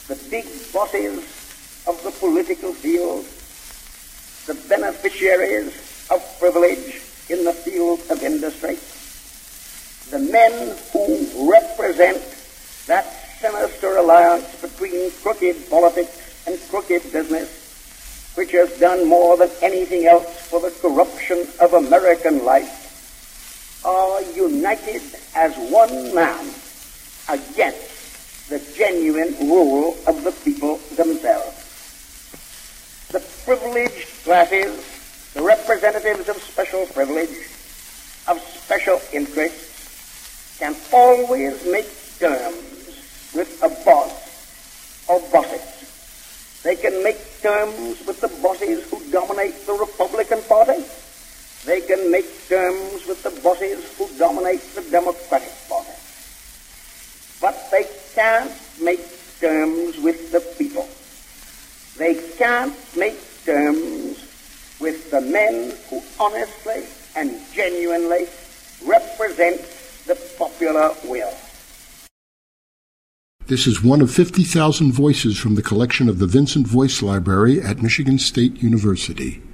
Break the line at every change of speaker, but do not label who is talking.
the big bosses of the political field, the beneficiaries of privilege in the field of industry, the men who represent that sinister alliance between crooked politics and crooked business, which has done more than anything else for the corruption of American life, are united as one man against the genuine rule of the people themselves. The privileged classes, the representatives of special privilege, of special interests, can always make terms with a boss or bosses. They can make terms with the bosses who dominate the Republican Party. They can make terms with the bosses who dominate the Democratic Party. But they can't make terms with the people. They can't make terms with the men who honestly and genuinely represent the popular will.
This is one of 50,000 voices from the collection of the Vincent Voice Library at Michigan State University.